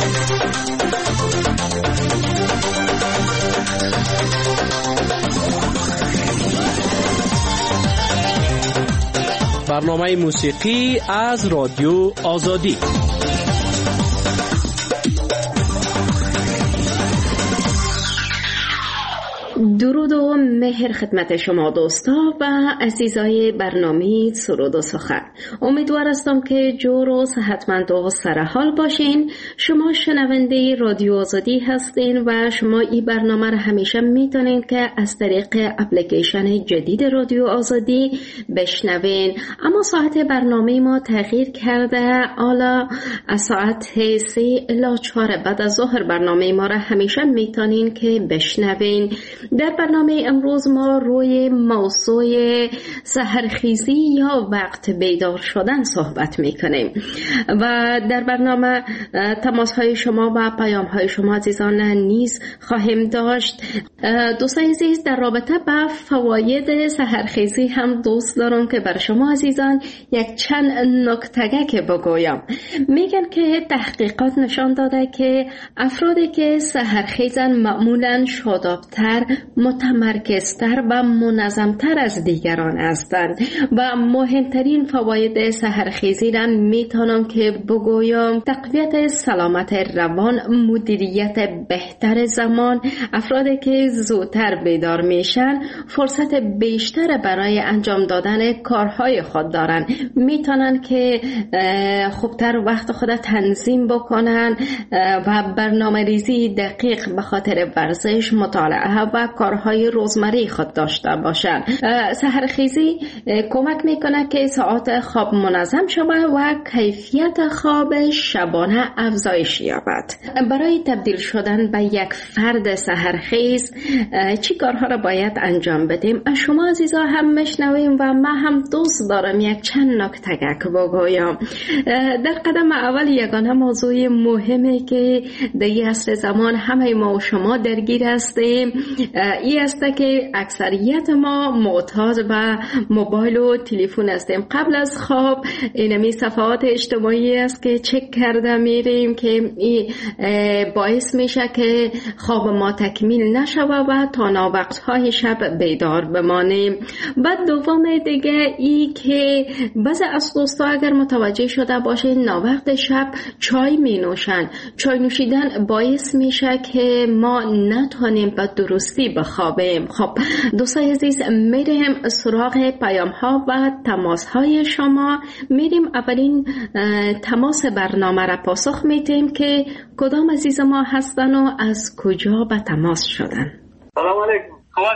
برنامه موسیقی از رادیو آزادی. درود و مهر خدمت شما دوستا و عزیزای برنامه سرود و سخن. امیدوار هستم که جور و صحتمند و سرحال باشین. شما شنونده رادیو آزادی هستین و شما این برنامه را همیشه میتونین که از طریق اپلیکیشن جدید رادیو آزادی بشنوین. اما ساعت برنامه ما تغییر کرده. حالا از ساعت 3 الی 4 بعد از ظهر برنامه ما را همیشه میتونین که بشنوین. در برنامه امروز ما روی موضوع سحرخیزی یا وقت بیدار شدن صحبت میکنیم و در برنامه تماس های شما و پیام های شما عزیزان نیز خواهیم داشت. دوستان عزیز، در رابطه با فواید سحرخیزی هم دوست دارم که بر شما عزیزان یک چند نکته که بگویم. میگن که تحقیقات نشان داده که افرادی که سحرخیزن معمولا شادابتر، متمرکزتر و منظمتر از دیگران هستند و مهمترین فواید سحرخیزی را میتونم که بگویم تقویت سلامت روان، مدیریت بهتر زمان. افرادی که زودتر بیدار میشن فرصت بیشتر برای انجام دادن کارهای خود دارن، میتونن که خوبتر وقت خود تنظیم بکنن و برنامه ریزی دقیق به خاطر ورزش، مطالعه و کارهای روزمره خود داشته باشند. سحرخیزی کمک میکنه که ساعات خواب منظم شود و کیفیت خواب شبانه افزایش یابد. برای تبدیل شدن به یک فرد سحرخیز چی کارها را باید انجام بدیم؟ از شما عزیزا هم میشنویم و من هم دوست دارم یک چند نکته بگویم. در قدم اول یگانه موضوع مهمی که در این عصر زمان همه ما و شما درگیر هستیم این است که اکثریت ما معتاد به موبایل و تلفن هستیم. قبل از خواب اینمی صفحات اجتماعی است که چک کرده میریم که این باعث میشه که خواب ما تکمیل نشود و تا ناوقت‌های شب بیدار بمانیم. بعد دوم دیگه ای که بعضی از دوستا اگر متوجه شده باشه ناوقت شب چای می نوشن. چای نوشیدن باعث میشه که ما نتونیم به درستی بخوابیم. خب دوستان عزیز، میریم سراغ پیام ها و تماس های شما. میریم اولین تماس برنامه را پاسخ میدیم که کدام عزیز ما هستن و از کجا به تماس شدن. سلام علیکم.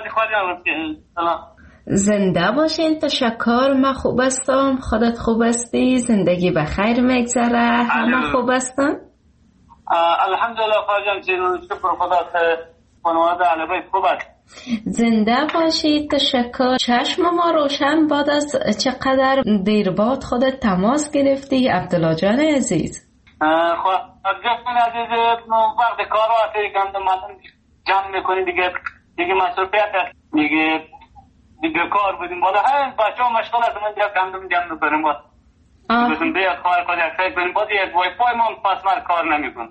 سلام. زنده باشین. تشکر. من خوب هستم. خودت خوب هستی؟ زندگی بخیر میگذره؟ همه خوب هستن؟ الحمدلله خواهر شکر خدا که خانواده علیه خوب است. زنده باشید. تشکر. چشم ما روشن بعد از چقدر دیر بعد خودت تماس گرفتی عبدالله جان عزیز. خواهر جان عزیز، وقت کار وقتی گندم جمع میکنی دیگه مسئولیت هست دیگه کار بودیم بالا بچه ها مشغول هست من گندم جمع میکنیم بودیم بیاد خواهر خود یک سایت کنیم باید یک وای فای ما پس کار نمیکن.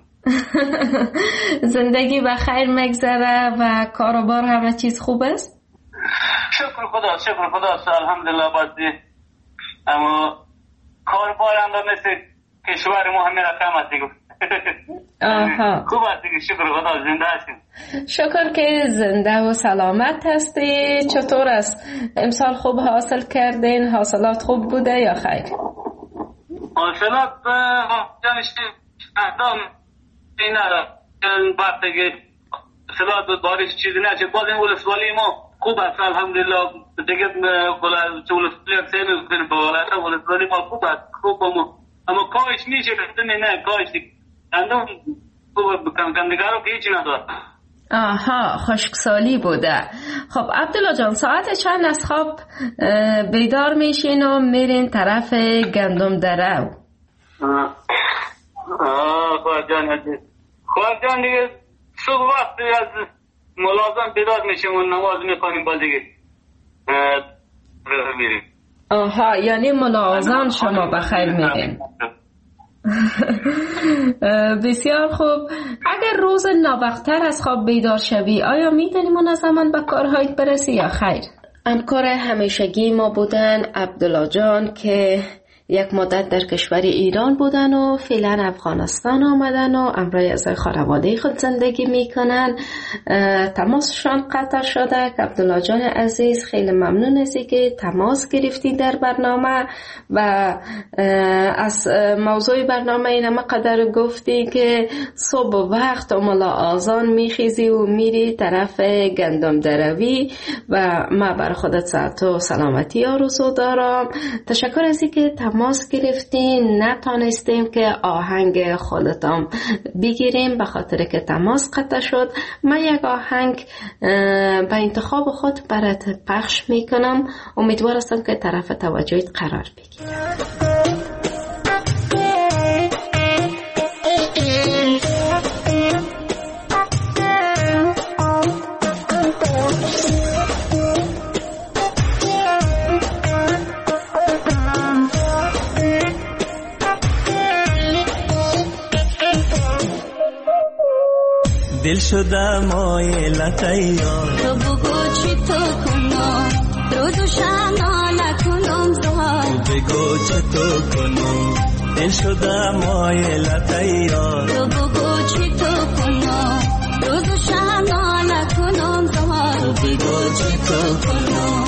زندگی بخیر مگذره و کاروبار همه چیز خوب است؟ شکر خدا الحمدلله. بازی اما کاروبار هم مثل کشور ما همه رقم است دیگه. خوب است دیگه. شکر خدا زنده هستیم. شکر که زنده و سلامت هستی. چطور است امسال خوب حاصل کردین؟ حاصلات خوب بوده یا خیر؟ حاصلات جانشتی اقدام این وقتی که حاصلات بود بارش چیزی نشه. باز این ولسوالی ما خوب است الحمدلله. دیگه ولسوالی هم سیمی بکنیم با ولسوالی ما خوب است. اما کاش میشه نه کاش اندام کمدیگر رو که هیچی ندارد. خشکسالی بوده. خب عبدالله جان، ساعت چند از خواب بیدار میشین و میرین طرف گندم دره؟ خواهر جان دیگه صبح وقتی از ملازم بیدار میشیم و نماز میخوانیم با دیگه میریم. یعنی ملازم شما بخیر میرین؟ بسیار خوب. اگر روز ناوقتر از خواب بیدار شوی آیا میتونی منظما به کارهایت برسی یا خیر؟ همکار همیشگی ما بودن عبدالله جان که یک مدت در کشور ایران بودن و فعلا افغانستان آمدن و امروز از خانواده خود زندگی میکنن. تماسشان قطع شده. عبدالله جان عزیز خیلی ممنون هستی که تماس گرفتی در برنامه و از موضوع برنامه اینم قدر گفتی که صبح وقت ملا آذان میخیزی و میری طرف گندم دروی و ما بر خودت صحت و سلامتی آرزو دارم. تشکر از اینکه تماس گرفتین. نتانستیم که آهنگ خودتان بگیریم به خاطر که تماس قطع شد. من یک آهنگ به انتخاب خود برات پخش میکنم. امیدوار هستم که طرف توجهت قرار بگیرم. دل شده مایلت یار تو بگو چی تو کنم روز و شب ناله کنم زهار تو بگو چی تو کنم دل شده مایلت یار تو بگو چی تو کنم روز و شب ناله کنم زهار تو بگو چی تو کنم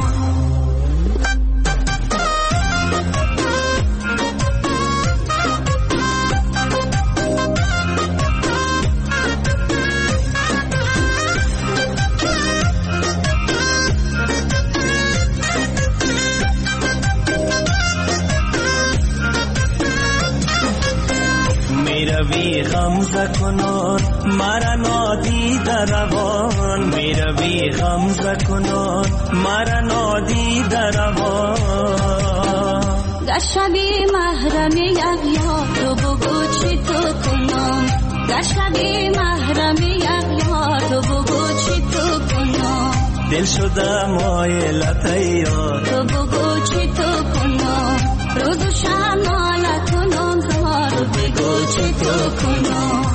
میروی غمزه کنان مرا نادید روان میروی غمزه کنان مرا نادید روان در شبی محرمی اغیار تو بگو چی تو کنم در شبی محرمی اغیار تو بگو چی تو کنم دل شده مایلت یار تو بگو چی تو کنم روز و شب ناله کنم زهار تو بگو چی تو کنم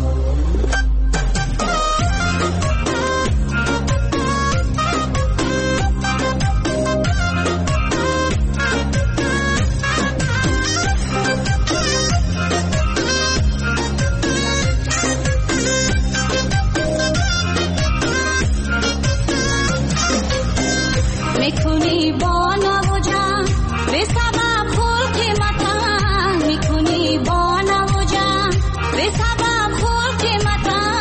میکنی با نوجان به سبب خول قیمتان میکنی با نوجان به سبب خول قیمتان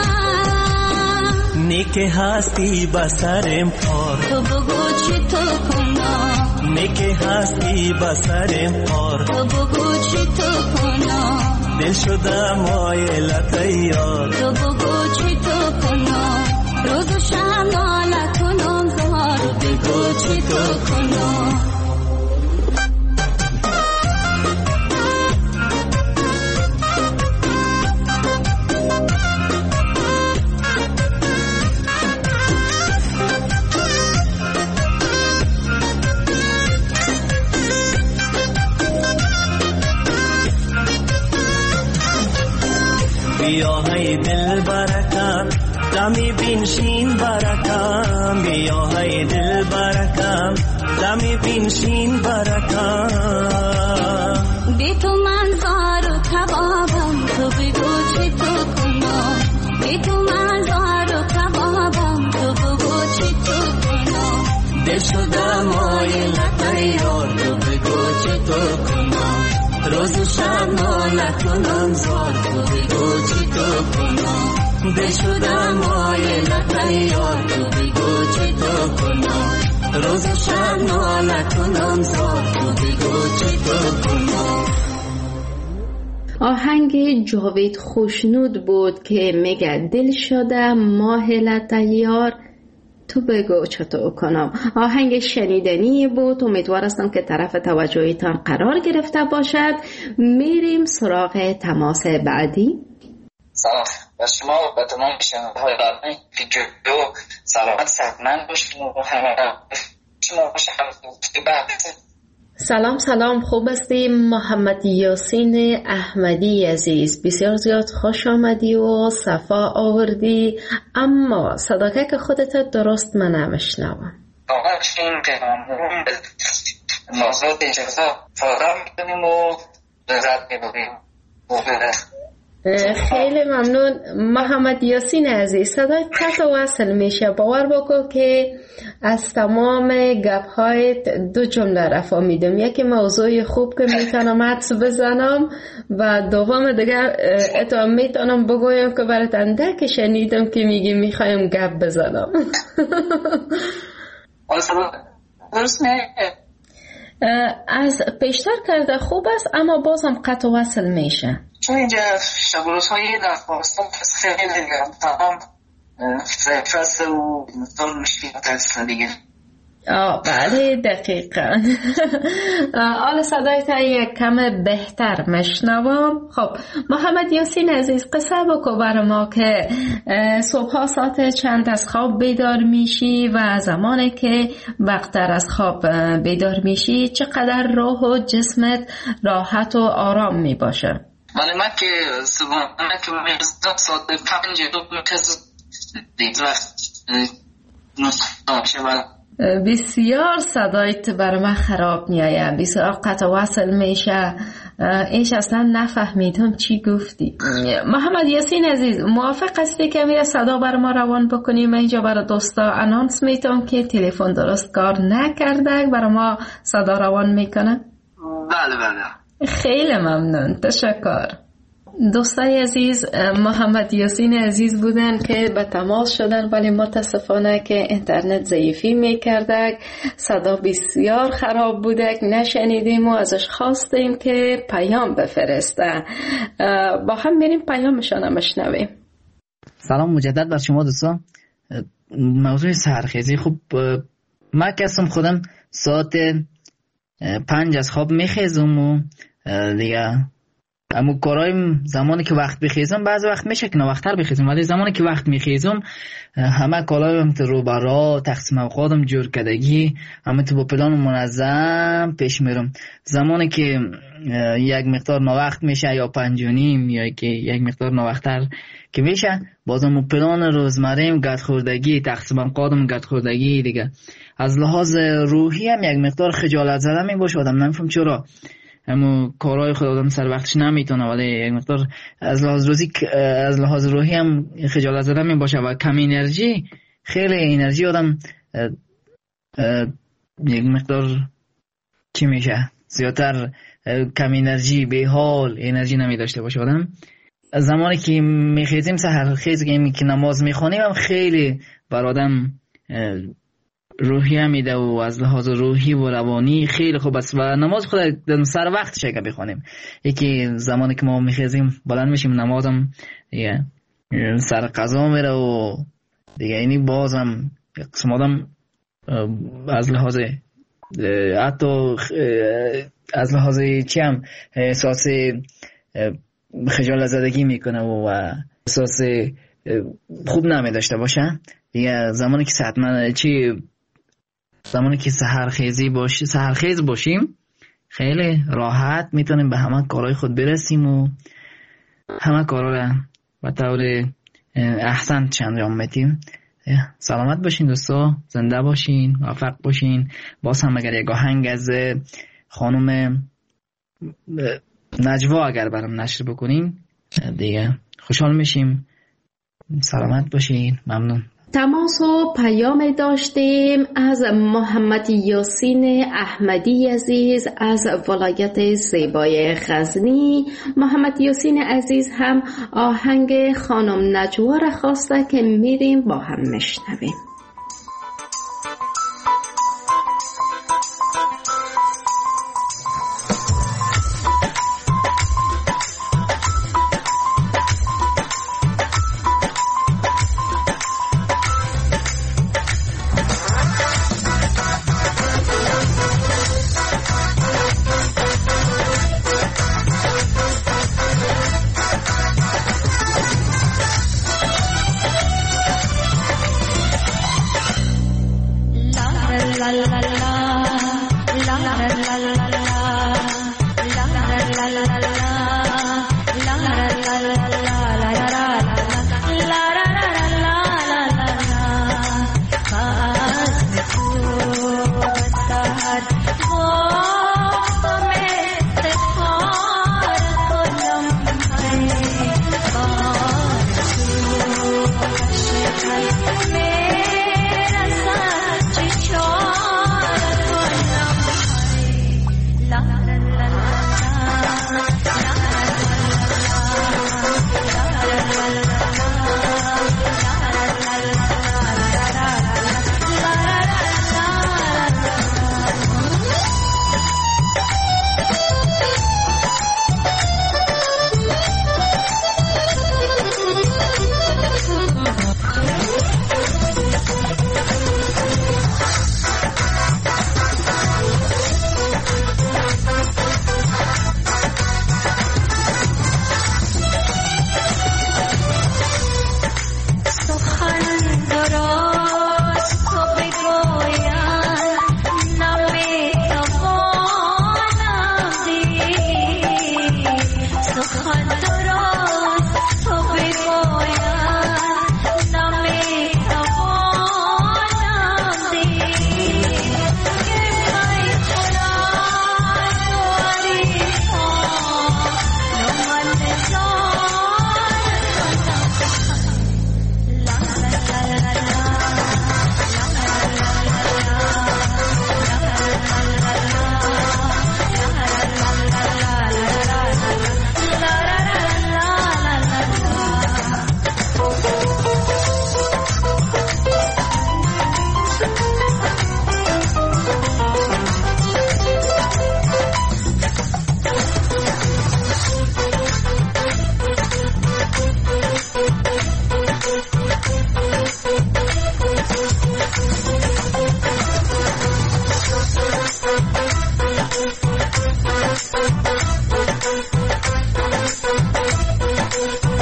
نیک هستی بسرم پار تو بگو چی تو کنم نیک هستی بسرم پار تو بگو چی تو کنم دل شده مایلت یار تو بگو چی تو کنم روز و شب ناله کنم زهار تو بگو چی تو کنم بیا های دل برکم دمی بینشین برکم بیا های دل برکم دمی بینشین برکم بی تو من زار و کبابم تو بگو چی تو کنم بی تو من زار و کبابم تو بگو چی تو کنم دل شده مایلت یار تو بگو چی تو کنم روز و شب ناله کنم زار تو بگو چی تو کنم دل شده مایلت یار تو بگو چی تو کنم روز و شب ناله کنم زار تو بگو چی تو کنم. آهنگ جاوید خوشنود بود که میگه دل شده ماهلت یار تو بگو چطور کنم. آهنگ شنیدنی بود. امیدوار هستم که طرف توجهتان قرار گرفته باشد. میریم سراغ تماس بعدی. سلام و شما و تمام شنونده های برنامه فیدیو سلامت صحتمند باشید و همه شما باشید. سلام خوب هستی محمد یاسین احمدی عزیز، بسیار زیاد خوش آمدی و صفا آوردی، اما صداکه که خودت درست من نمیشنوم. آقا چین پیغامون نازد اجازه فارم میکنیم و رد میبوریم. خیلی ممنون محمد یاسین عزیز، صدای قطع وصل میشه. باور بکن که از تمام گپ‌هایت 2 جمله رفا میدم، یکی موضوع خوب که میتونم حدس بزنم و دوم دیگر اتو میتونم بگویم که برات اندک شنیدم که میگی میخوایم گپ بزنم. درست نه از پیشتر کرده خوب است، اما بازم قطع وصل میشه. چون اینجا شب و روزهای درخواستم خیلی دیگه تمام فصل و مطال مشکلات هستن دیگه. بله دقیقا. حالا صدای تا یک کم بهتر مشنوم. خب محمد یاسین عزیز، قصه بکو بر ما که صبح ساعت چند از خواب بیدار میشی و زمانی که وقتر از خواب بیدار میشی چقدر روح و جسمت راحت و آرام میباشه؟ من که صبح که میرسم ساعت 5 دو کس دیگه بسیار صدایت بر من خراب میآید، بسیار قطع وصل میشه، ایش اصلا نفهمیدم چی گفتی. محمد یاسین عزیز، موافق هستی که میره صدا بر ما روان بکنیم؟ اینجا برای دوستا انانس میتونم که تلفن درست کار نکرده، برای ما صدا روان میکنه؟ بله. خیلی ممنون، تشکر. دوستای عزیز، محمد یاسین عزیز بودن که به تماس شدن، ولی متاسفانه که اینترنت ضعیفی میکرده، صدا بسیار خراب بوده، نشنیدیم و ازش خواستیم که پیام بفرسته. با هم میریم پیامشان هم بشنویم. سلام مجدد بر شما دوستان. موضوع سحرخیزی، خوب من کسم خودم ساعت 5 از خواب میخیزم و دیگه اما کارایم زمانی که وقت بخیزم، بعضی وقت میشه که وقتر بخیزم، ولی زمانی که وقت میخیزم همه کارایم تو روبرا تقسیم اوقاتم جور کردگی همه تو با پلان منظم پیش میرم. زمانی که یک مقدار نوقت میشه یا 5:30 یا که یک مقدار نوقتر که میشه، بازم پلان روزمریم گد خوردگی تقسیم اوقاتم گد خوردگی دیگه از لحاظ روحی هم یک مقدار خجالت زده می باشه. آدم نمیفهم چرا اما کارهای خود آدم سر وقتش نمیتونه، ولی یک مقدار از لحاظ روحی هم خجالت زده می باشه و کم انرژی، خیلی انرژی آدم یک مقدار چی میشه زیادتر کم انرژی به حال انرژی نمی داشته باشه آدم. زمانی که میخیزیم سحر خیز که نماز میخونیم هم خیلی بر آدم روحی هم میده و از لحاظ روحی و روانی خیلی خوب است و نماز خود سر وقتش اگه بخونیم. یکی زمانی که ما میخیزیم بلند میشیم نمازم دیگه سر قضا میره و دیگه اینی بازم قسم آدم از لحاظ حتی از لحاظ چی هم احساس خجالت زدگی میکنه و احساس خوب نمیداشته باشه دیگه. زمانی که زمانی که سحرخیز باشیم خیلی راحت میتونیم به همه کارهای خود برسیم و همه کارها را به طور احسن انجام میدیم. سلامت باشین دوستا، زنده باشین، موفق باشین. باز هم اگر یک آهنگ از خانم نجوا اگر برام نشر بکنین دیگه خوشحال میشیم. سلامت باشین، ممنون. تماس و پیام داشتیم از محمد یاسین احمدی عزیز از ولایت زیبای غزنی. محمد یاسین عزیز هم آهنگ خانم نجوا را خواسته که میریم با هم مشنویم.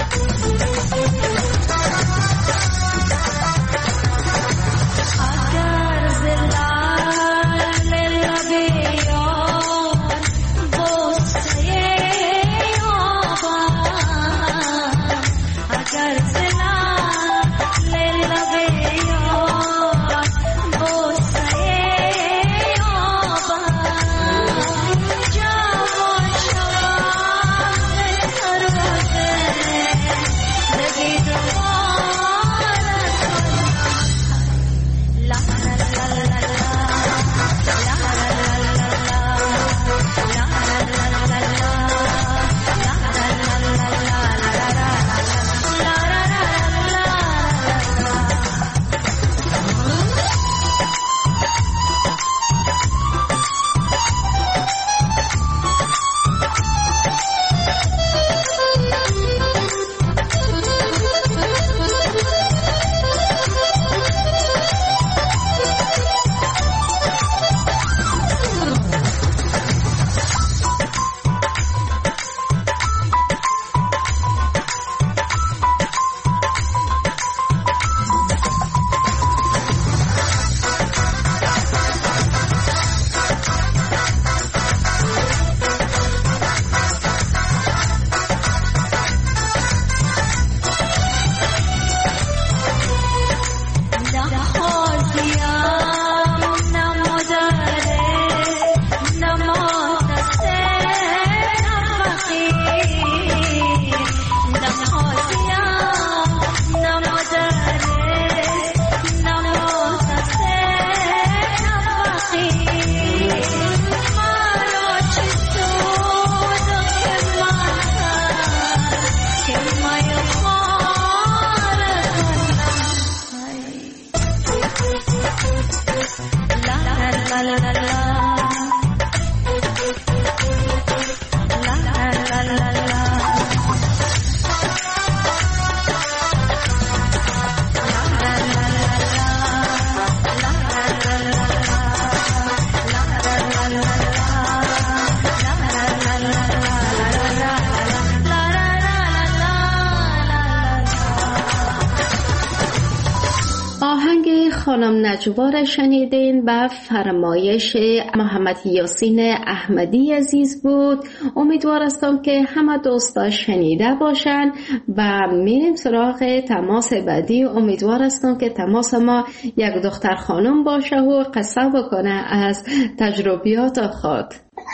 خانم نجوا را شنیدین و فرمایش محمد یاسین احمدی عزیز بود. امیدوار هستم که همه دوستا شنیده باشن و میریم سراغ تماس بعدی. امیدوار هستم که تماس ما یک دختر خانم باشه و قصه بکنه از تجربیات خود.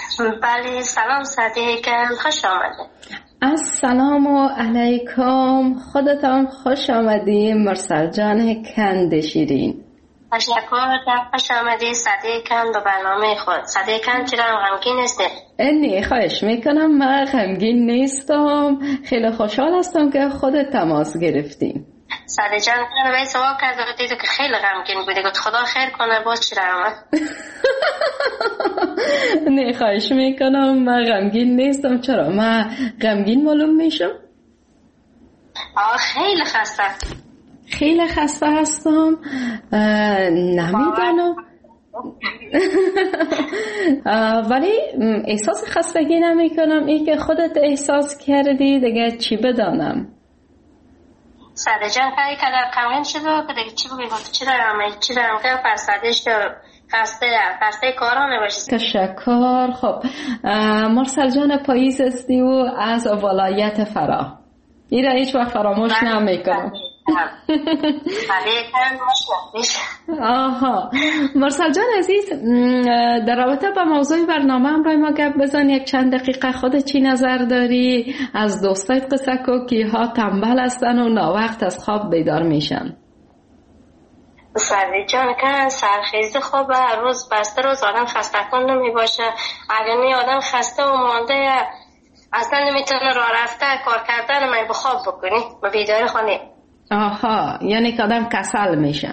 بله سلام صدیق، خوش آمده. السلام علیکم، خودتان خوش آمدی مرسل جان کند شیرین. تشکر، خوش آمدی صدیق کند به برنامه خود. صدیق کند چرا غمگین هستی؟ نه خواهش میکنم، من غمگین نیستم، خیلی خوشحال هستم که خودت تماس گرفتیم. صدیق جان من سوال کرده و دیدو که خیلی غمگین بودی، گفت خدا خیر کنه باز چرا آمد؟ نه خواهش میکنم، من غمگین نیستم. چرا من غمگین معلوم میشم؟ خیلی خسته. خیلی خسته هستم، نمیدانم. ولی احساس خستگی نمی کنم. این که خودت احساس کردی دیگه چی بدانم؟ صدیق جان کاری که در غمگین شده که دیگه چی بگی؟ گفت چرا آمد؟ چرا آمد؟ فرسادش خسته کارانه باشید. تشکر. خب مرسل جان پاییز هستی و از ولایت فرا. این را هیچ وقت فراموش نمیکنم. آها مرسل جان عزیز، در رابطه با موضوع برنامه هم رای ما گپ بزن. یک چند دقیقه خودت چی نظر داری از دوستایت قصه کو که ها تنبل هستن و ناوقت از خواب بیدار میشن؟ صدیق جان که سرخیزی خوبه، روز بسته روز آدم خسته کن نمی باشه. اگر نی آدم خسته و مانده اصلا نمیتونه راه رفته کار کردن من بخواب بکنی و بیدار خانه. آها یعنی که آدم کسل میشه.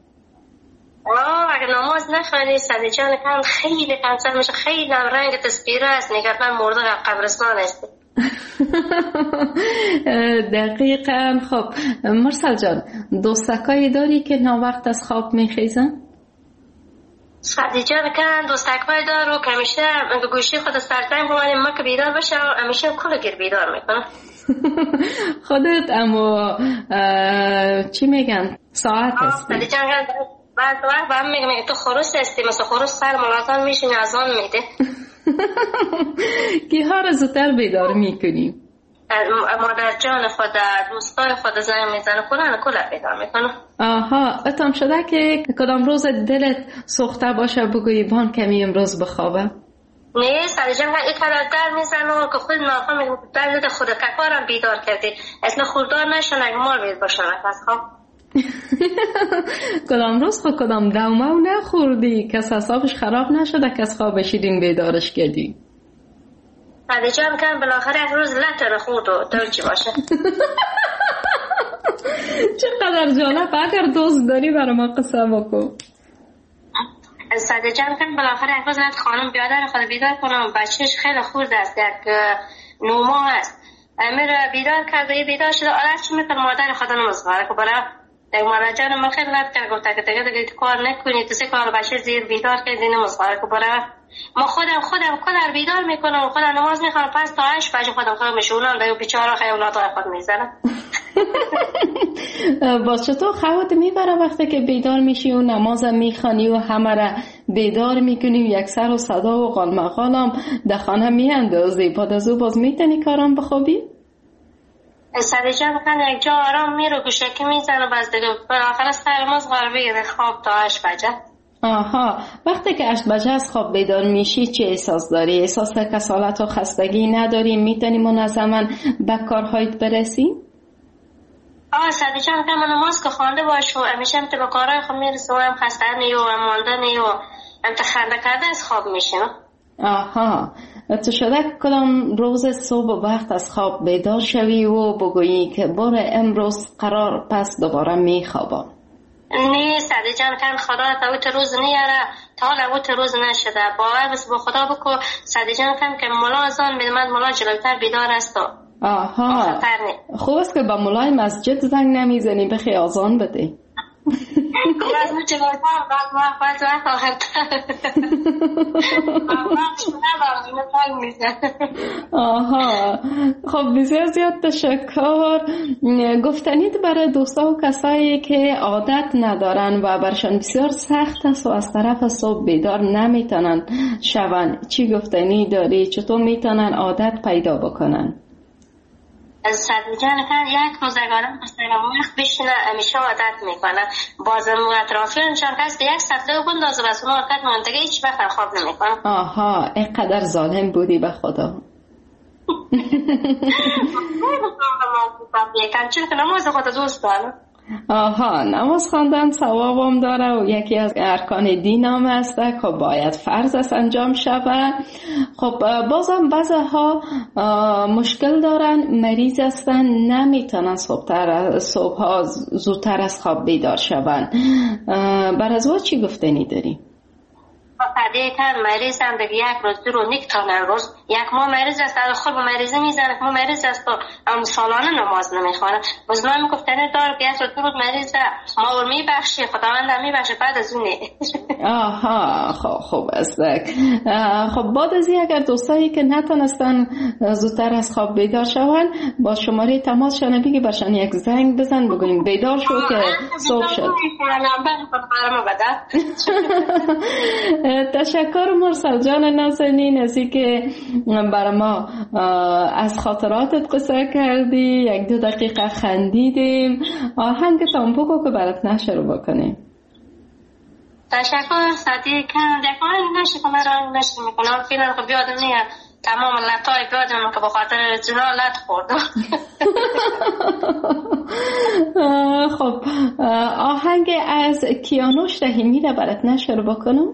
اگر نماز نخوانی صدیق جان که خیلی کسل میشه. خیلی رنگ تسبیره است، نگرد من مرده قبرستان است. دقیقاً. خب مرسل جان دوستکایی داری که ناوقت از خواب میخیزن؟ سعدی جان که دوستکای دارو که همیشه گوشی خود سرزنگ بمانیم ما که بیدار بشه همیشه کل گیر بیدار میکنه. خودت اما چی میگن ساعت هستی؟ سعدی جان بعد وقت هم میگه تو خروس هستی مثل خروس سر ملازم میشین از آن میده. که ها رو زودتر بیدار میکنی؟ مادر جان خود دوستای خود زنگ میزنه کلن بیدار میکنه. آها اتام شده که کدام روز دلت سوخته باشه بگویی بان کمی امروز بخوابه؟ نه سعدی جان یک کار در میزنه که خود نافهم میگه در خود کارم بیدار کردی اصلا خوردار نشن اگه مال بید باشن از خواب. کدام روز خود کدام دومه و نخوردی کس حسابش خراب نشده کس خواب شیرین بیدارش کردی؟ سعدی جان که بالاخره یک روز لطر خورد و دار چی باشه. چقدر جالب اگر دوست داری برای ما قصه بکن. سعدی جان که بالاخره یک روز لط خانم بیادر خود بیدار کنم بچهش خیلی خورد است یک 9 ماه است امیر بیدار کرده بیدار شده آره چی میکنه مادر خود نمزغاره که برای یک مادر جان من خیلی لط کرد گفته که دیگه کار نکنی تو سه کار بچه زیر بیدار کردی نمزغاره که برای ما خودم کلر بیدار میکنم خودم نماز میخوام پس تا 8 بجه خودم میشونم دیگه بیچاره خیالات خود میزنم. باز چطور خودت میبره وقتی که بیدار میشی و نماز میخوانی و همه را بیدار میکنی و یک سر و صدا و قال مقالم در خانه میاندازی بعد از او باز میتونی کارم بخوابی؟ سعدی جان کنه یک جا آرام میرو گوشکی میزنه باز دیگه بالاخره سر نماز غربی خواب تا 8 بجه. آها وقتی که 8 بجه از خواب بیدار میشی چه احساس داری؟ احساس کسالت و خستگی نداری؟ میتونی منظما به کارهایت برسی؟ سعدی جان که من نماز که خوانده باش و همیشه هم به کارهای خود میرسه و هم خسته نیو و مالده نیو هم خنده کرده از خواب میشی. آها تو شده کدام روز صبح وقت از خواب بیدار شوی و بگویی که بار امروز قرار پس دوباره میخوابم؟ نه سعدی جان که خدا تا روز نیاره تا حالا روز نشده باور بس با خدا بکو سعدی جان که ملا ازان میده من ملا جلوتر بیدار است. آها خوب است که با مولای مسجد زنگ نمیزنی بخی آزان بده. از اون جلوتر بعد وقت آخرتر آها خب بسیار زیاد تشکر. گفتنید برای دوستا و کسایی که عادت ندارن و برشان بسیار سخت است و از طرف صبح بیدار نمیتونن شون چی گفتنی داری؟ چطور میتونن عادت پیدا بکنن؟ سعدی جان که یک روزگارم وقت بشینه همیشه عادت میکنه بازم و اطرافیانشان کسی یک سطله بندازه و از اون حرکت منطقه هیچ وقت خواب نمیکنه. آها اینقدر ظالم بودی به خدا. چون که نماز خود دوست دارم. آها نماز خواندن ثوابم داره و یکی از ارکان دین هم است که باید فرض است انجام شود. خب بازم بعضها مشکل دارن مریض هستن نمیتونن صبح زودتر از خواب بیدار شون بر از او چی گفتنی داری؟ فقطه که مریض هم دیگه یک روز دو رو نکتانن روز یک ماه مریض است در خود مریضی میزنه ما مریض است و سالانه نماز نمیخوانه بزنان میگفتنه دار که یک روز دو روز مریض ما رو میبخشی خداوند هم میبخشه بعد از اونه. آها خوب است. خب بعد از این اگر دوستایی که نتونستن زودتر از خواب بیدار شون با شماره تماس شنه بگی برشان یک زنگ بزن بگویم بیدار شو که صبح شد. تشکر مرسل جان نازنین ازی که برای ما از خاطراتت قصه کردی 1-2 دقیقه خندیدیم آهنگتان بگو که برات نشر بکنیم. تشکر صدیق دکان نشه که من را نشه میکنم فیلم که بیادم نیه تمام لطای بیادم که بخاطر جنا لط خوردم. خب آهنگ از کیانوش رحیمی را برات نشر بکنم؟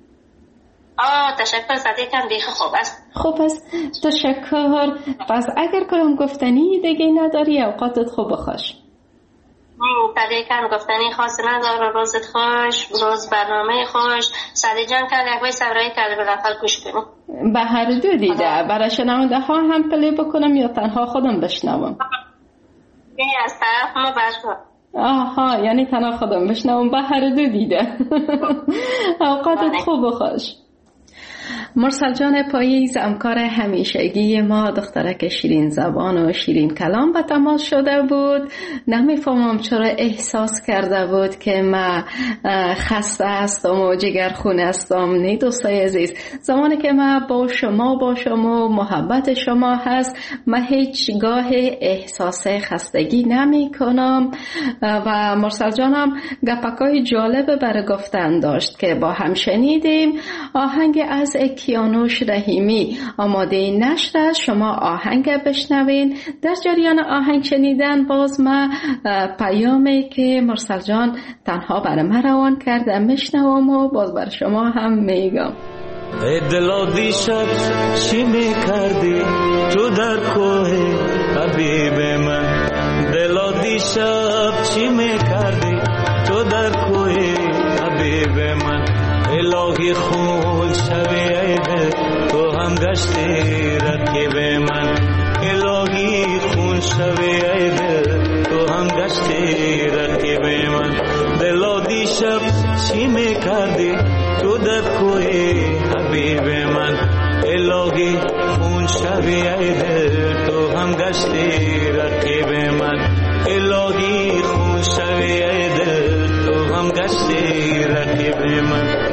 تشکر صدیقم دیگه خوب است. خوب است تشکر. پس اگر کلام گفتنی دیگه نداری اوقاتت خوب خوش. صدیقم گفتنی خاص نداره روزت خوش روز برنامه خوش. صدیق جان که لحظه سبرایی کرده به لفظ گوش کنیم به هر دو دیده برای شنونده ها هم پلی بکنم یا تنها خودم بشنوم؟ نه از طرف ما آها، یعنی تنها خودم بشنوم به هر دو دیده. اوقاتت خوب و خوش. مرسل جان پاییز، همکار همیشگی ما، دخترک شیرین زبان و شیرین کلام به تماس شده بود. نمیفهمم چرا احساس کرده بود که من خسته هستم و جگرخون هستم. نه دوستای عزیز، زمانی که من با شما باشم و محبت شما هست، من هیچگاه احساس خستگی نمی کنم. و مرسل جانم گپکای جالب برای گفتن داشت که با هم شنیدیم. آهنگ از کیانوش رحیمی آماده نشر است. شما آهنگ بشنوین. در جریان آهنگ شنیدن باز من پیامی که مرسل جان تنها برای من روان کرده میشنوم و باز بر شما هم میگم. دلا دیشب چی میکردی تو در کوه حبیب من؟ دلا دیشب چی میکردی تو در کوه حبیب من؟ الهی خون شوی ایده تو هم گشتی رکیب من. الهی خون شوی ایده تو هم گشتی رکیب من. دلا دیشب چی میکردی تو در کوه حبیب من؟ الهی خون شوی ایده تو هم گشتی رکیب من. الهی خون شوی ایده تو هم گشتی رکیب من.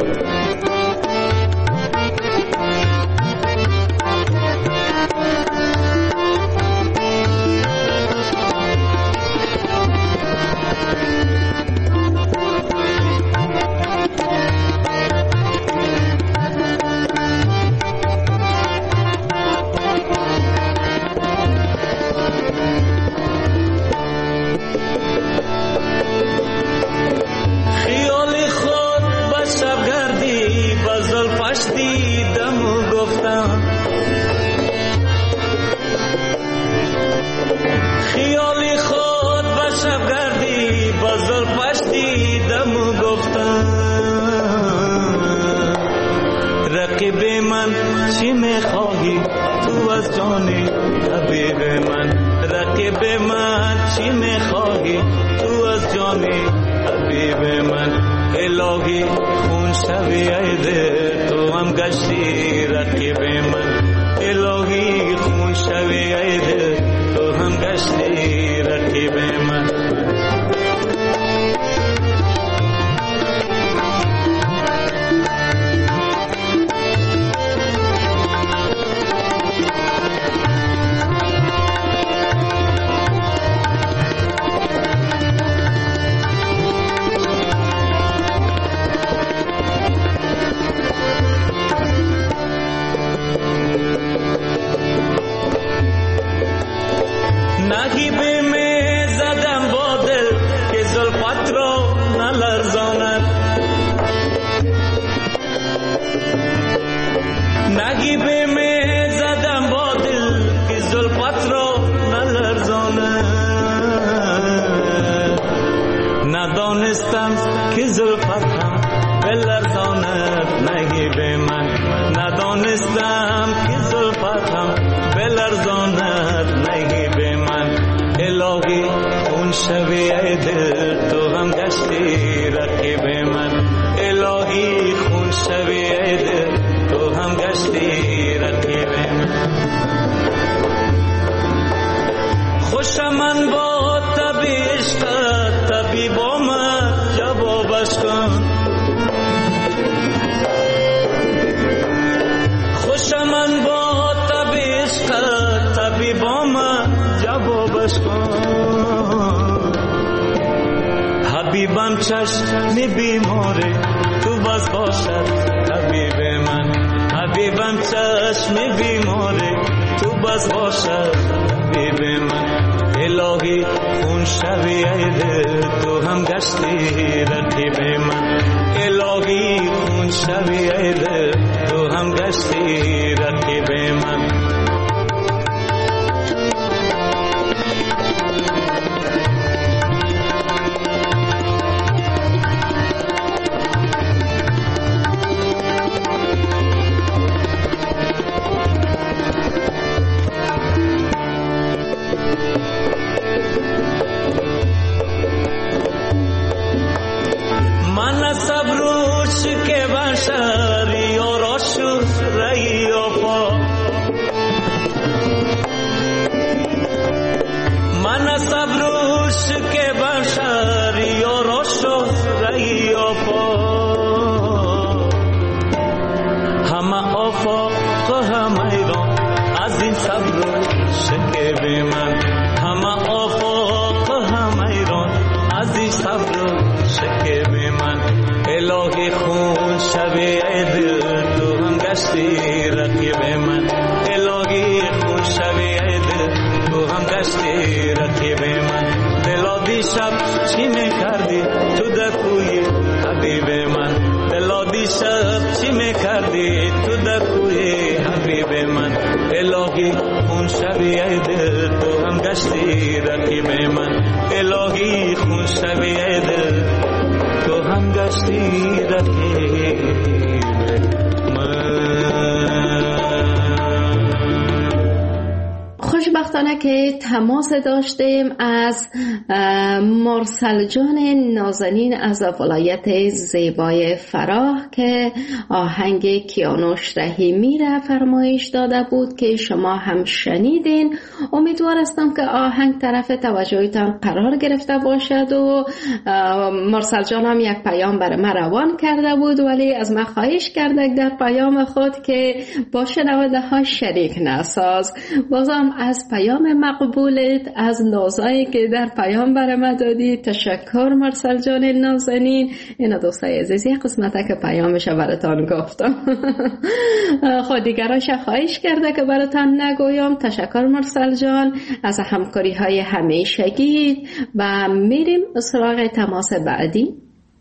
چی میخواهی تو از جان حبیب من؟ رقیب من چی میخواهی تو از جان حبیب من؟ الهی خون شوی ایده تو هم گشتی رقیب من. الهی خون شوی ایده تو هم گشتی رقیب من. حبیبم چشم بیماره تو بس باشد حبیب من. حبیبم چشم بیماره تو بس باشد حبیب من. الهی خون شوی ایده تو هم گشتی رقیب من. الهی خون شوی ایده تو هم گشتی رقیب من. صبروش که بشر یارا شد رئی آفاق همه آفاق همه ایران از این صبروش که به من همه آفاق همه ایران از این صبروش که به من الهی خون شبیه دل تو هم گشتی رقیب من الهی خون شبیه دل تو هم گشتی رقیب من دلا دیشب چی میکردی تو دکوی حبیب من دلا دیشب چی میکردی تو دکوی حبیب من الهی خون شبیه دل تو هم گشتی رقیب من الهی خون شبیه دل تو هم گشتی رقیب من. خوشبختانه که تماس داشتیم از مرسل جان نازنین از ولایت زیبای فراه که آهنگ کیانوش رحیمی را فرمایش داده بود که شما هم شنیدین. امیدوار هستم که آهنگ طرف توجهتان قرار گرفته باشد و مرسل جان هم یک پیام برای من روان کرده بود ولی از من خواهش کرده در پیام خود که با شنونده ها شریک نساز. بازم از پیام مقبولت از نازایی که در پیام برای من دادی تشکر مرسل جان نازنین. اینا دوستای عزیز یک قسمته که پیامش براتان گفتم خود دیگراش خواهش کرده که براتان نگویم. تشکر مرسل جان از همکاری های همیشگی و میریم سراغ تماس بعدی.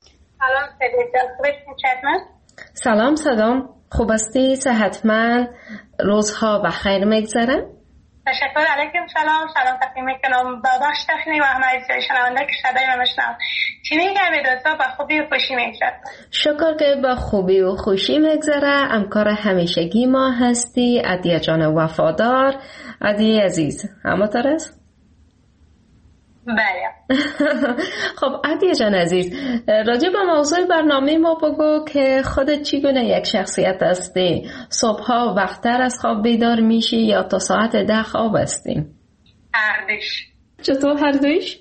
سلام صدام خوب استی؟ صحتمند؟ روزها بخیر میگذره؟ تشکر. علیکم سلام تقدیم میکنم با بخش تخنی و همه عزیزای شنونده که صدای من میشنوند. چی میگم روزها با خوبی و خوشی میگذره؟ شکر که با خوبی و خوشی میگذره. همکار همیشگی ما هستی عدیه جان وفادار. عدیه عزیز همونطور است؟ بله. خب عدیه جان عزیز راجع به موضوع برنامه ما بگو که خودت چگونه یک شخصیت هستی؟ صبحها وقتتر از خواب بیدار میشی یا تا ساعت 10 خواب هستی؟ هر دوش. چطور هر دوش؟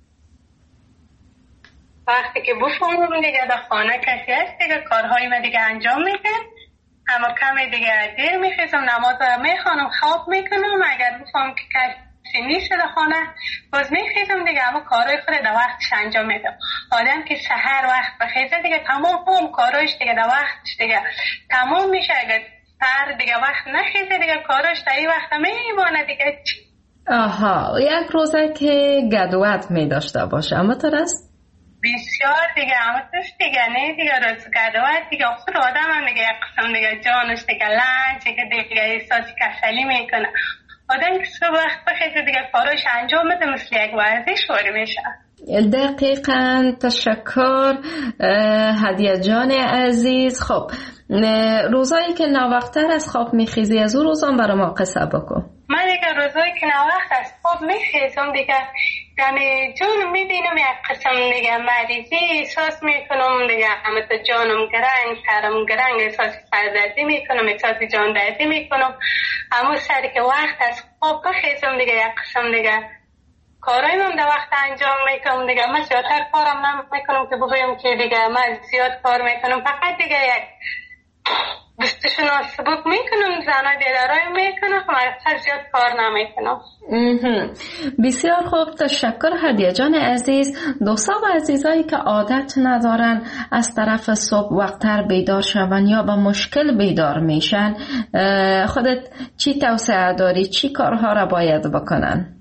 وقتی که بفهمم دیگه در خانه کسی هست دیگه کارهای من دیگه انجام میدم اما کمی دیگه دیر میخیزم نماز میخوانم خواب میکنم. اگر بفهمم که کسی نیست در خانه باز میخیزم دیگه اما کارهای خود در وقتش انجام میدم. آدم که سحر وقت بخیزه دیگه تمام کارهاش دیگه در وقتش دیگه تمام میشه. اگر سحر دیگه وقت نخیزه دیگه کارهاش در این وقت میمانه دیگه. آها یک روزه که گدوت میداشته باشه اما تو است؟ بسیار دیگه اما توش دیگه نه دیگه روز گدوت دیگه خود آدم هم دیگه یک قسم دیگه جانش دیگه لنج دیگه احساس کسلی میکنه. آدم که صبح وقت بخیزه دیگه کاراش انجام بده مثل یک ورزش واری میشه. دقیقاً. تشکر هدیه جان عزیز. خب روزایی که ناوقتر از خواب میخیزی از اون روزان برای ما قصه بکن. من دیگه روزایی که ناوقت از خواب میخیزم دیگه دم جانم میبینم یک قسم دیگه مریضی احساس میکنم دیگه همه تا جانم گرنگ سرم گرنگ احساس سردردی میکنم احساس جان دردی میکنم. اما سری که وقت از خواب بخیزم دیگه یک قسم دیگه کارای من در وقت انجام میکنم دیگه. من زیادتر کارم نمیکنم که بگویم که دیگه من زیاد کار میکنم فقط دیگه یک دستشون سبک میکنم زنای دیدارای میکنم من زیاد کار نمیکنم. بسیار خوب. تشکر هدیه جان عزیز. دوستا و عزیزایی که عادت ندارن از طرف صبح وقتتر بیدار شون یا با مشکل بیدار میشن خودت چی توصیه داری؟ چی کارها را باید بکنن؟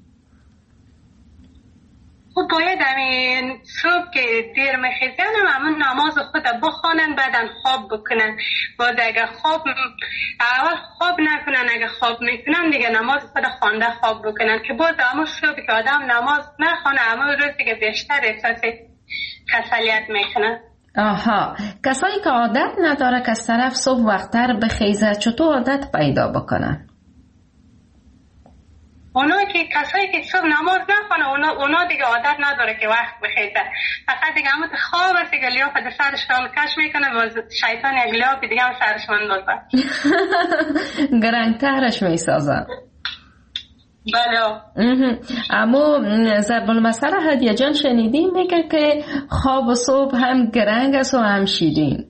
خب باید همین صبح که دیر میخیزن همون نماز خود بخوانن بعدن خواب بکنن. باز اگر خواب اول خواب نکنن اگر خواب میکنن دیگه نماز خود خوانده خواب بکنن که باز همون صبح که آدم نماز نخوانه همون روز دیگه بیشتر احساس کسلیت میکنن. آها. کسایی که عادت نداره که از طرف صبح وقتتر بخیزه چطور عادت پیدا بکنن؟ کسایی که صبح نماز نخونه اونا دیگه عادت نداره که وقت بخیزه فقط دیگه همون خواب است دیگه لیاف در سرشان کش میکنه و شیطان یک لیاف دیگه هم سرشان دوزه گرنگترش میسازن. بله. اما ضرب المثل هدیه جان شنیدیم میگه که خواب صبح هم گرنگ است و هم شیرین.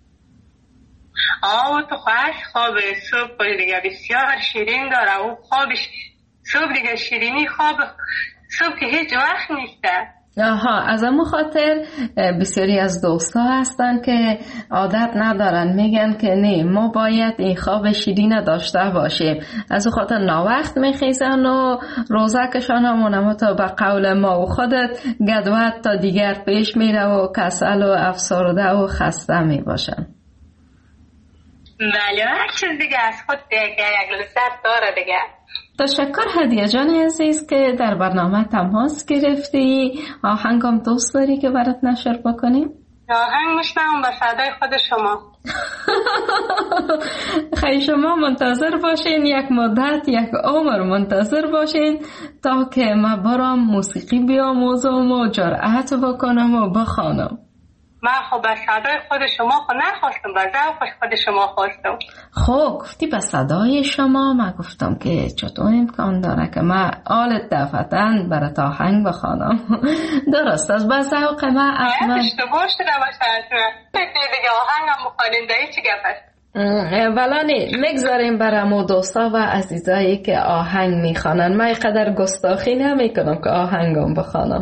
تو خواب صبح دیگه بسیار شیرین داره و خوابش صبح دیگه شیرینی خواب صبح که هیچ وقت نیسته. از همون خاطر بسیاری از دوستا هستن که عادت ندارن، میگن که نه ما باید این خواب شیرین داشته باشیم، از اون خاطر ناوقت میخیزن و روزکشان همون تا به قول ما و خودت گدوت تا دیگر پیش میره و کسل و افسرده و خسته میباشن. بله، هر چیز دیگه از خود یک لذت داره دیگه. تشکر هدیه جان عزیز که در برنامه تماس گرفتی. آهنگم دوست داری که برات نشر بکنیم؟ آهنگ میشنم به صدای خود شما. خیلی شما منتظر باشین، یک مدت یک عمر منتظر باشین تا که ما برام موسیقی بیاموزم و جرأت بکنم و بخوانم. من خب به صدای خود شما خود نخواستم، به ذوق خود شما خواستم. خب گفتی به صدای شما، من گفتم که چطور امکان داره که من آل دفتن برات آهنگ بخوانم. درست است، به ذوق من اصلا اشتباه شده باشه. دیگه آهنگم بخوانین دیگه چی گپ است؟ ولانی مگذاریم برامو دوستا و عزیزایی که آهنگ میخوانن. من قدر گستاخی نمیکنم که آهنگم بخوانم.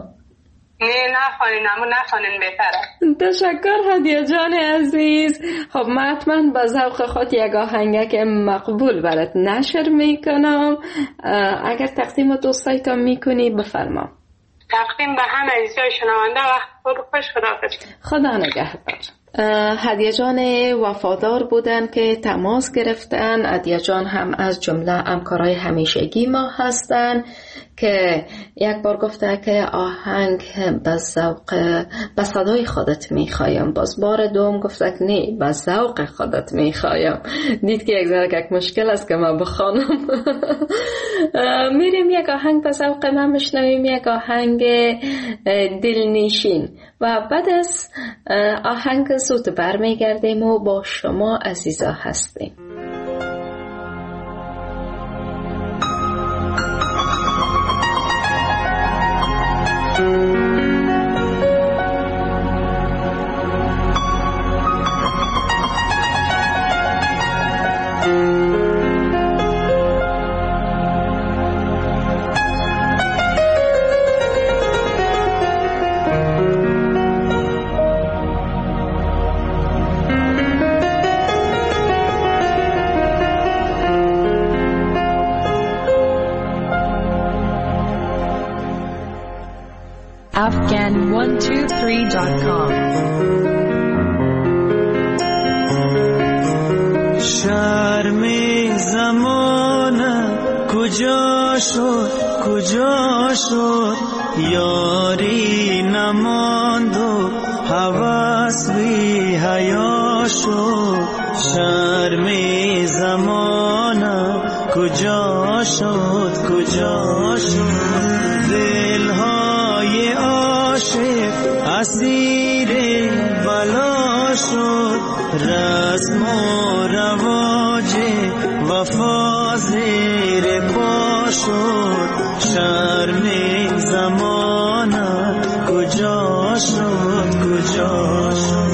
نخوانین بهتره. تشکر هدیه جان عزیز. خب من حتما با ذوق خود یک آهنگه که مقبول برات نشر میکنم. اگر تقدیم دوستای تو میکنی بفرما. تقدیم به همه عزیزای شنونده وقت خوش. خدا نگهدار. هدیه جان وفادار بودن که تماس گرفتن. هدیه جان هم از جمله همکارای همیشگی ما هستن که یک بار گفته که آهنگ به ذوق به صدای خودت میخوایم، باز بار دوم گفته که نه به ذوق خودت میخوایم. دید که یک ذره یک مشکل است که من بخوانم. میریم یک آهنگ به ذوق من میشنویم، یک آهنگ دلنشین و بعد از آهنگ زود برمیگردیم و با شما عزیزا هستیم. Afghan123.com شرم زمانه کجا شد یاری نماند و هوس بی حیا شد. شرم زمانه کجا شد دلهای عاشق اسیر بلا شد. رسم و رواج وفا زیر پا شد. شرم زمانه کجا شد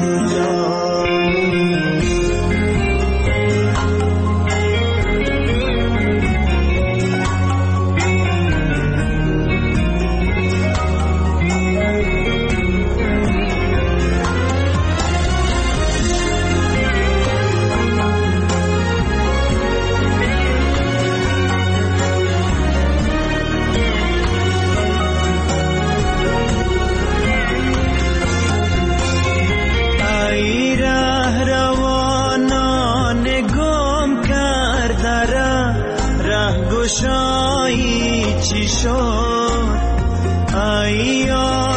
چی شد ای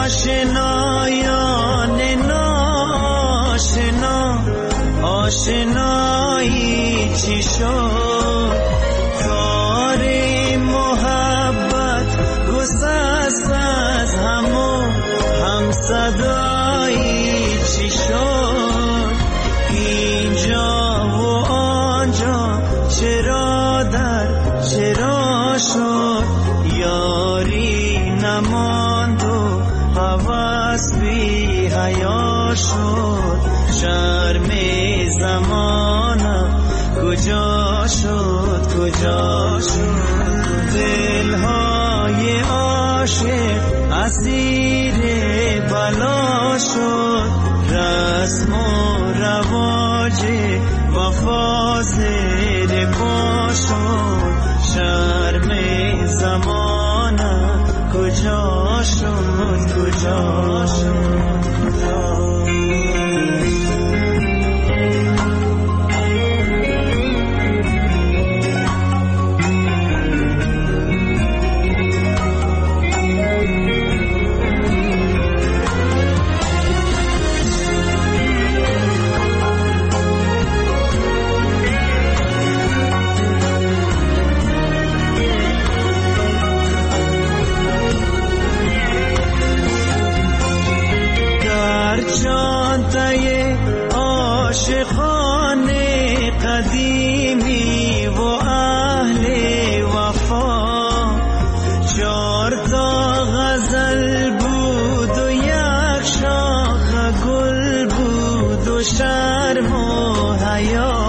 آشنایان ناشنا آشنایی چی شد. تار محبت گسست از هم صدایی چی شد. اینجا و آنجا چرا شد هوس بی حیا شد شرم زمانه کجا شد دلهای عاشق اسیر بلا شد رسم و رواج وفا زیر پا شد شرم زمانه کجا شد عاشقان قدیمی و اهل وفا 4 تا غزل بود و 1 شاخ گل بود و شرم و حیا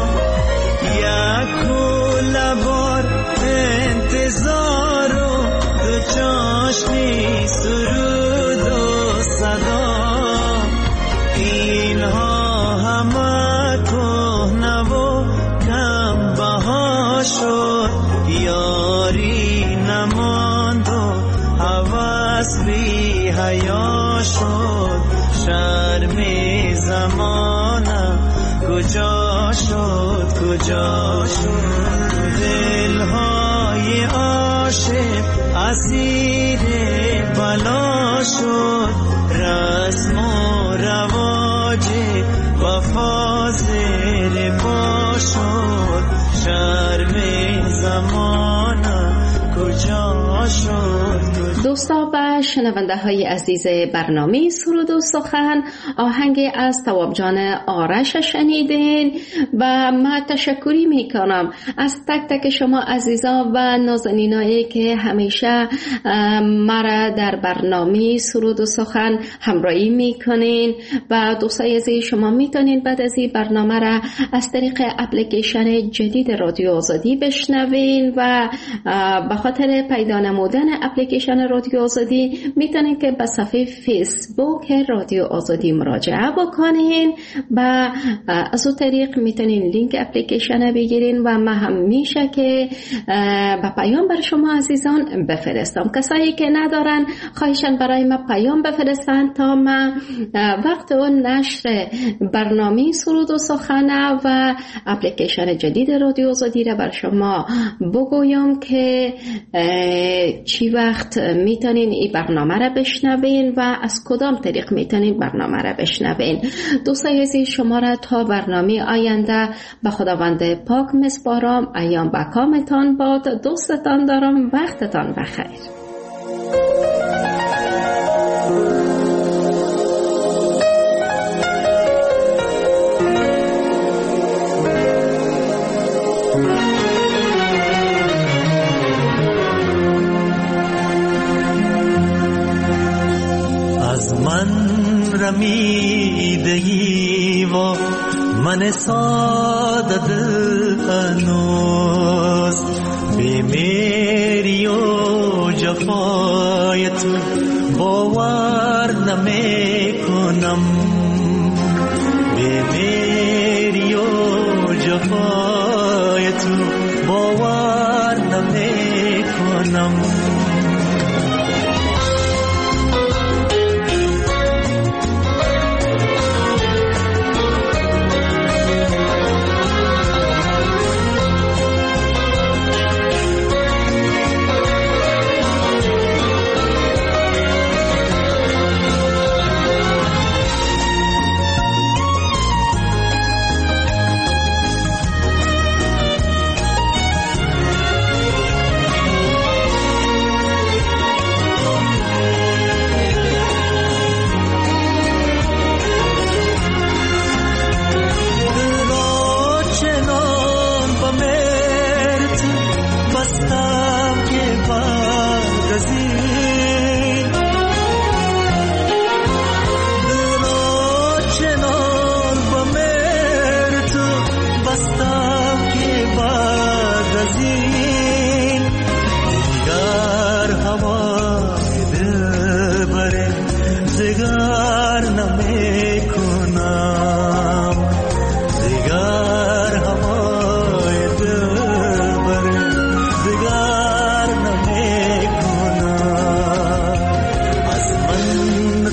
1 لبار انتظار و 2 چاشنی سرود و صدا شد یاری نماند و هوس بی حیا شد شرم زمانه کجا شد دلهای عاشق اسیر بلا شد رسم و رواج وفا زیر پا شد شرم زمانه کجا شد دوستا و شنونده های عزیز برنامه سرود و سخن آهنگ از تواب جان آرش شنیدین و من تشکری میکنم از تک تک شما عزیزان و نازنینایی که همیشه مرا در برنامه سرود و سخن همراهی میکنین و دوستای عزیز شما میتونین بعد از این برنامه را از طریق اپلیکیشن جدید رادیو آزادی بشنوین و به خاطر پیدا نمودن اپلیکیشن رادیو آزادی میتونین که به صفحه فیسبوک رادیو آزادی مراجعه بکنین و از اون طریق میتونین لینک اپلیکیشن بگیرین و من همیشه که به پیام بر شما عزیزان بفرستم. کسایی که ندارن خواهشن برای ما پیام بفرستن تا من وقت اون نشر برنامه سرود و سخن و اپلیکیشن جدید رادیو آزادی را بر شما بگویم که چی وقت میتونین این برنامه را بشنوین و از کدام طریق میتونین برنامه را بشنوین. دوستای عزیز شما را تا برنامه آینده به خداوند پاک میسپارم. ایام به کامتان باد. دوستتان دارم. وقتتان بخیر. رمیدگی و من ساده دل هنوز بیمیری و جفای تو باور نمی کنم بیمیری و جفای تو باور نمی کنم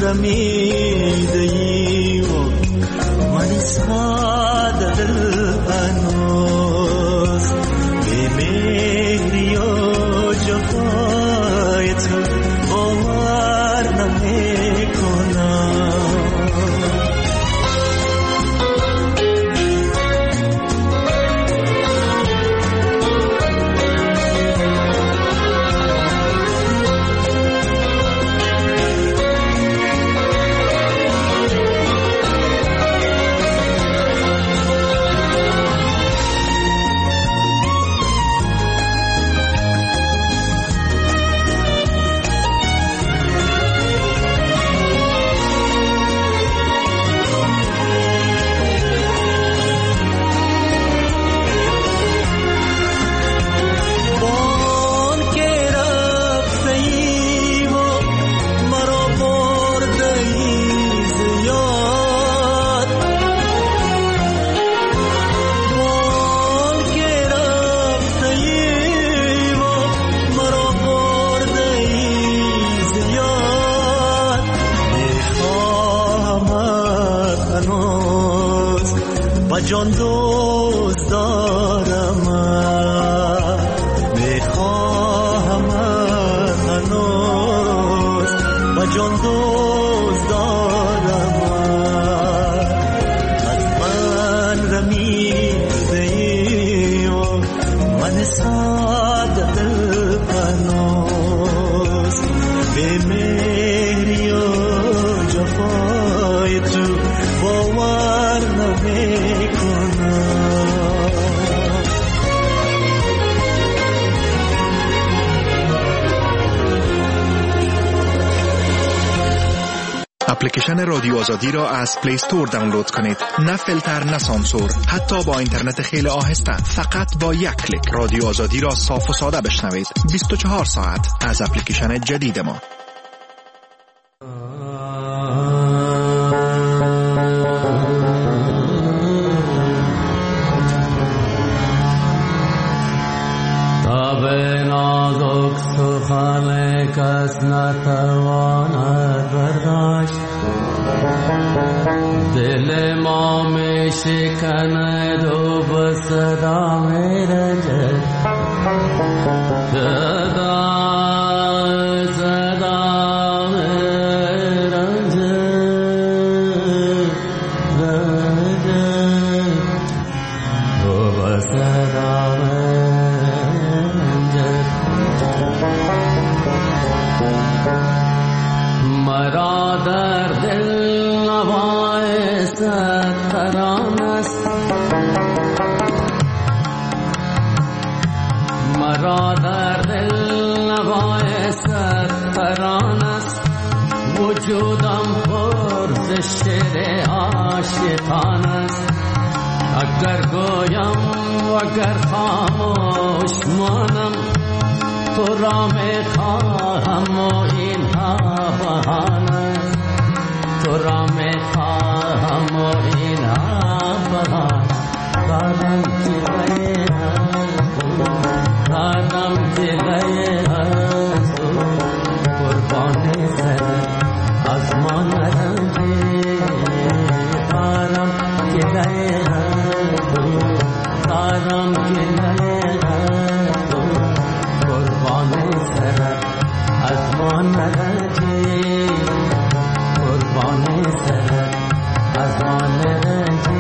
رمیده ای و من ساده دل هنوز به مهری و جفای تو باور نمیکنم. جان دوست دارم میخواهم هنوز و جان دوست دارم از من رمیده ای و من ساده دل هنوز به مهری و جفای تو باور نمیکنم. اپلیکیشن رادیو آزادی را از پلی استور دانلود کنید. نه فیلتر نه سانسور، حتی با اینترنت خیلی آهسته، فقط با یک کلیک رادیو آزادی را صاف و ساده بشنوید 24 ساعت از اپلیکیشن جدید ما. کس نتواند برداشت، دل ما می شکند و به صدا می رنجد، صدا می رنجد و به صدا می رنجد. مرا در دل نوای ستران است، مرا در دل نوای ستران است، وجودم پر ز شعر عاشقان است. اگر گویم و اگر خاموش مانم، تو را میخواهم و اینها بهانه، تو را میخواهم و اینها بهانه. دادم دلای دادم دلای قربان سر از ما نرنجی، دارم دلای دارم دلای قربان سر از ما نرنجی، قربان سر از ما نرنجی.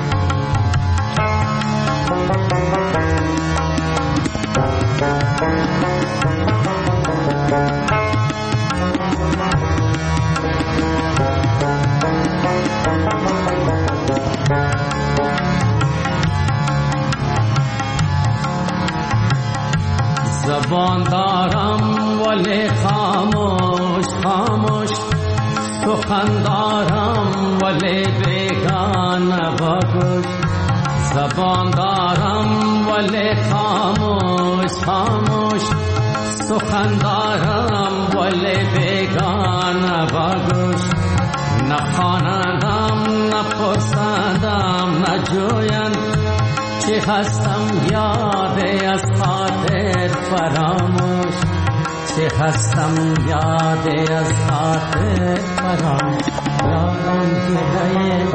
زبان دارم ولی خاموش خاموش، سخن دارم ولی بیگانه بگوش. زبان دارم ولی خاموش خاموش، سخن دارم ولی بیگانه بگوش. نخواندم نپرسندم نجویند، چی هستم یاد از خاطر فراموش، عاشق هستم یاد از خاطر مرام دارم دلای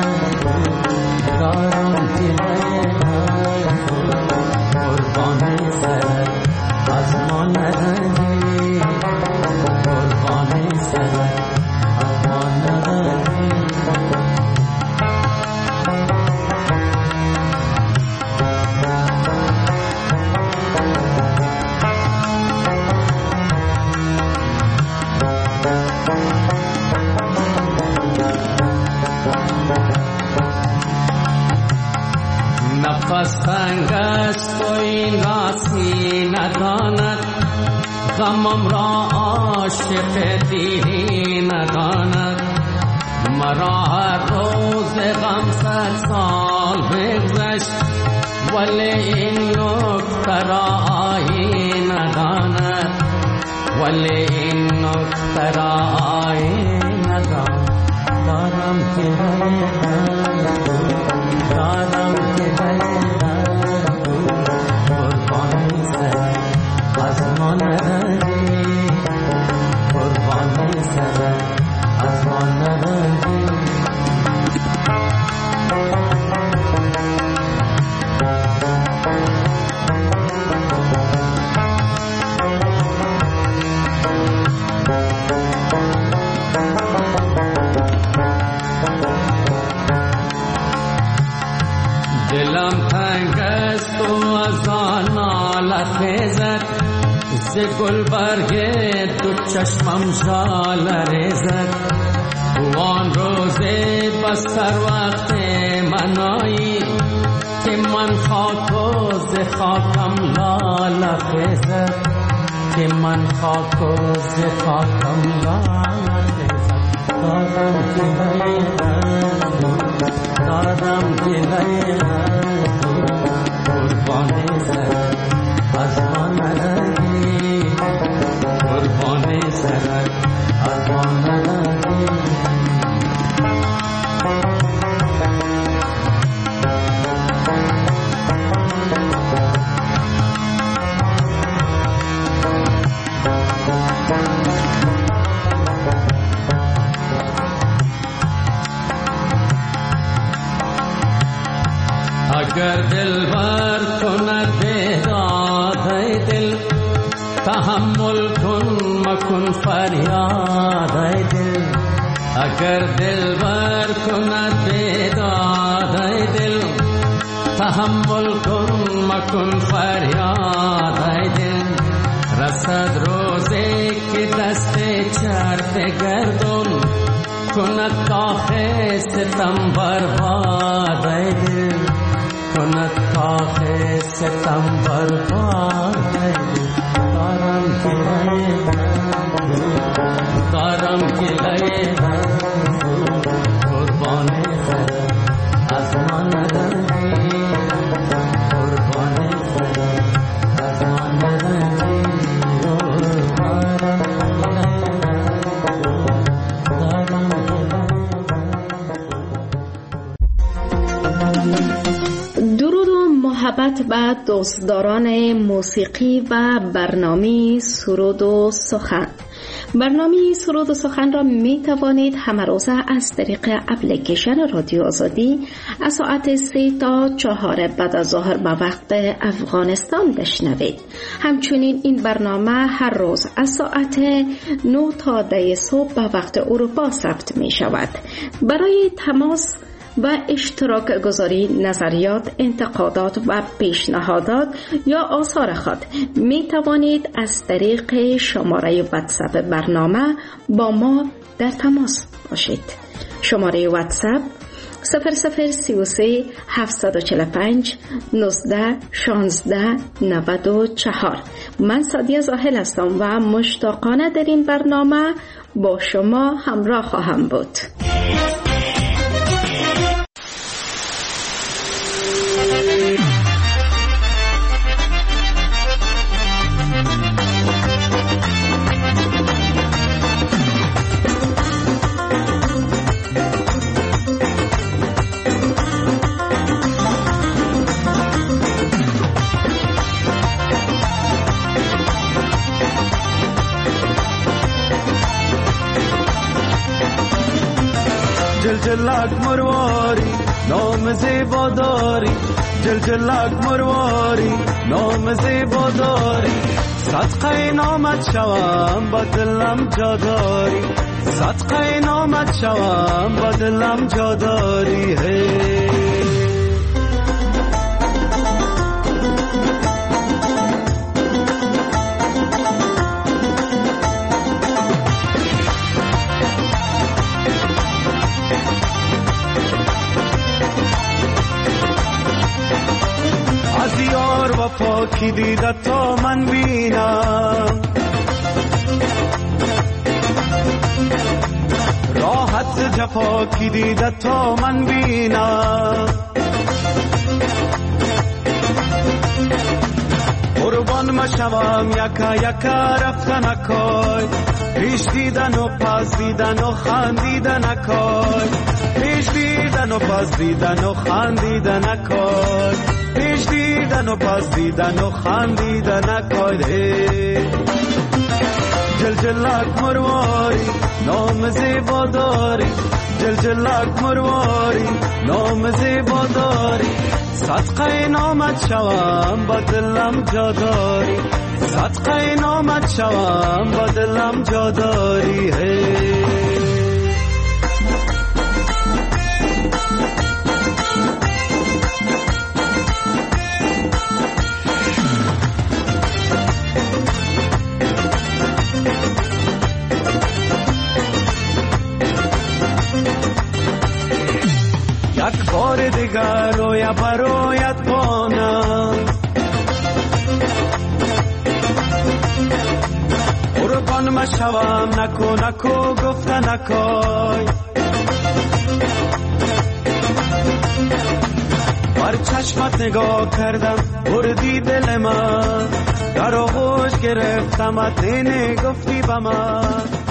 دارم دلای قربان سر از ما نرنی قربان سر از ما نرنی نفس تنگ است و این راسی نداند غمم را عاشق دیری نداند مرا هر روز غم 100 سال بگذشت ولی این نکته را آیین نداند ولی این نکته را آیین نداند دارم دارم که قربانی سر از ما نرنی قربانی سر از ما نرنی دلم تنگ است و از آن نالت ریزد ز گلبرگ تو چشمم ژاله ریزد و آن روز بستر وقت من آیی که من خاک و ز خاکم لاله خیزد که من خاک و ز خاکم لاله خیزد دارم دلای قربانی سر از ما نرنی قربانی سر از ما نرنی اگر دل بر کند بیداد ای دل تحمل کن مکن فریاد ای دل اگر دل بر کند بیداد ای دل تحمل کن مکن فریاد ای دل رسد روزی که دست چرت گردون کند کاخ ستم برباد ای دل کند کاخ ستم برباد دارم گلای قربان سر از ما نداری قربان سر از ما نداری محبت به دوستداران موسیقی و برنامه سرود و سخن. برنامه سرود و سخن را می توانید همه روزه از طریق اپلیکیشن رادیو آزادی از ساعت 3 تا 4 بعد از ظهر به وقت افغانستان بشنوید. همچنین این برنامه هر روز از ساعت 9 تا 10 صبح به وقت اروپا ضبط می شود. برای تماس و اشتراک گذاری نظریات، انتقادات و پیشنهادات یا آثار خود می توانید از طریق شماره واتساپ برنامه با ما در تماس باشید. شماره واتساپ 0033 745 19 16 94. من سادیه زاهل هستم و مشتاقانه در این برنامه با شما همراه خواهم بود. جلجلک مرواری نام زیبا داری جلجلک مرواری نام زیبا داری صدقه نامت شوم با دلم جا داری صدقه نامت شوم با دلم جا داری از یار وفا کی دیده تا من بینم راحت جفا کی دیده تا من بینم قربان مشوم یکا یکا رفتن اکای پیش دیدن و پس دیدن و خندیدن اکای پیش دیدن و پس دیدن و خندیدن اکای پیش دیدن و پس دیدن و خندیدن اکای جلجلک مرواری نام زیبا داری جلجلک مرواری نام زیبا داری صدقه نامت شوم با دلم جا داری صدقه نامت شوم با دلم جا داری یک بار دیگر رویا برایت بانم قربان مشوم نکو نکو گفتن نکای بر چشمت نگاه کردم بردی دل من در آغوش گرفتم ات گفتی به من